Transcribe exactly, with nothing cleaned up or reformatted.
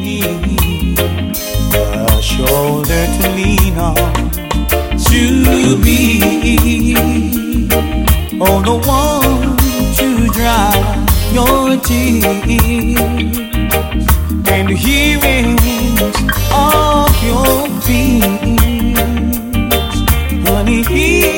need a shoulder to lean on, to be oh, the one to dry your tears and the hearings of your fears, honey.